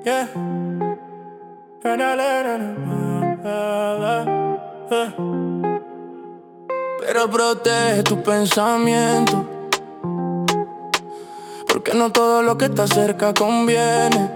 Yeah. Pero protege tu pensamiento, porque no todo lo que está cerca conviene.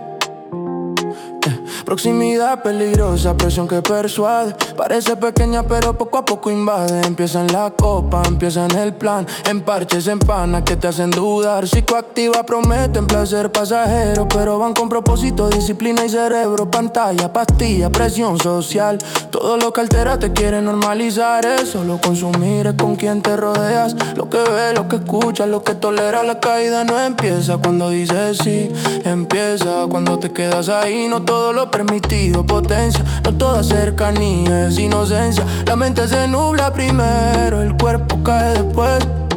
Proximidad peligrosa, presión que persuade. Parece pequeña pero poco a poco invade. Empieza en la copa, empieza en el plan. En parches, en panas que te hacen dudar. Psicoactiva, prometen placer pasajero, pero van con propósito, disciplina y cerebro. Pantalla, pastilla, presión social. Todo lo que altera te quiere normalizar. Es solo consumir, es con quien te rodeas. Lo que ves, lo que escuchas, lo que toleras. La caída no empieza cuando dices sí, empieza cuando te quedas ahí. No todo lo permitido potencia, no toda cercanía es inocencia. La mente se nubla primero, el cuerpo cae después.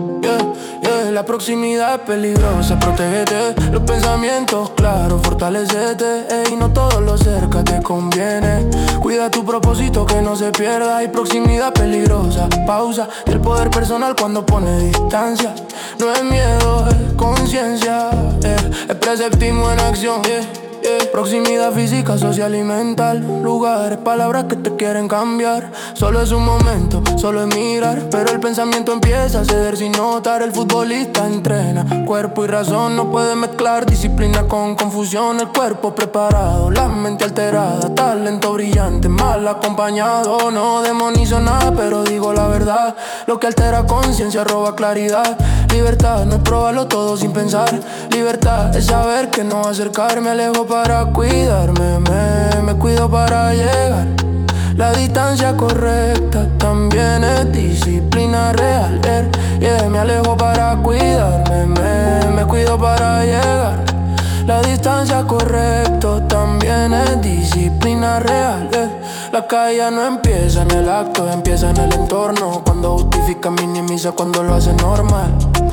La proximidad es peligrosa, protégete. Los pensamientos claros, fortalecete. Ey, no todo lo cerca te conviene. Cuida tu propósito que no se pierda. Hay proximidad peligrosa, pausa. Y el poder personal cuando pone distancia. No es miedo, es conciencia. Es preceptismo en acción. Proximidad física, social y mental. Lugares, palabras que te quieren cambiar. Solo es un momento, solo es mirar. Pero el pensamiento empieza a ceder sin notar. El futbolista entrena, cuerpo y razón. No puede mezclar disciplina con confusión. El cuerpo preparado, la mente alterada. Talento brillante, mal acompañado. No demonizo nada, pero digo la verdad. Lo que altera conciencia roba claridad. Libertad no es probarlo todo sin pensar. Libertad es saber que no acercarme. Alejo para cuidarme, me cuido para llegar. La distancia correcta también es disciplina real. Me alejo para cuidarme, me cuido para llegar. La distancia correcta también es disciplina real. La caída no empieza en el acto, empieza en el entorno. Cuando justifica, minimiza cuando lo hace normal.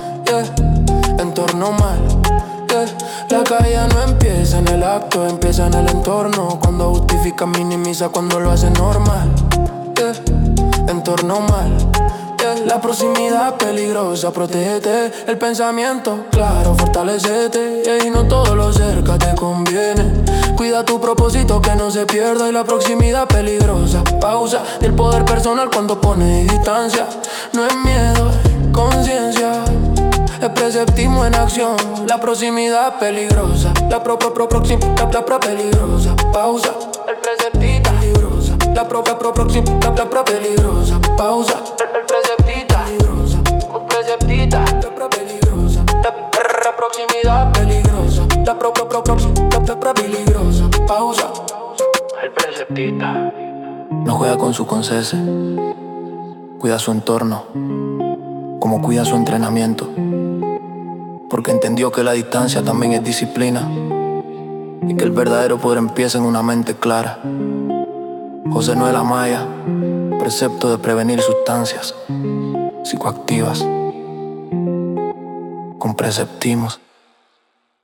Entorno mal. La caída no empieza en el acto, empieza en el entorno. Cuando justifica, minimiza cuando lo hace normal. Entorno mal. La proximidad peligrosa, protégete. El pensamiento claro, fortalecete. Y no todo lo cerca te conviene. Cuida tu propósito que no se pierda. Y la proximidad peligrosa, pausa. Y el poder personal cuando pone distancia. No es miedo, es conciencia. Es preceptismo en acción. La proximidad peligrosa. La proximidad peligrosa. Pausa. El preceptita peligrosa. La proximidad peligrosa. Pausa. El preceptita peligrosa. Un preceptita peligrosa. La proximidad peligrosa. La proximidad peligrosa. Pausa. El preceptita no juega con su concese. Cuida su entorno como cuida su entrenamiento, porque entendió que la distancia también es disciplina y que el verdadero poder empieza en una mente clara. José Noel Amaya, precepto de prevenir sustancias psicoactivas con preceptimos.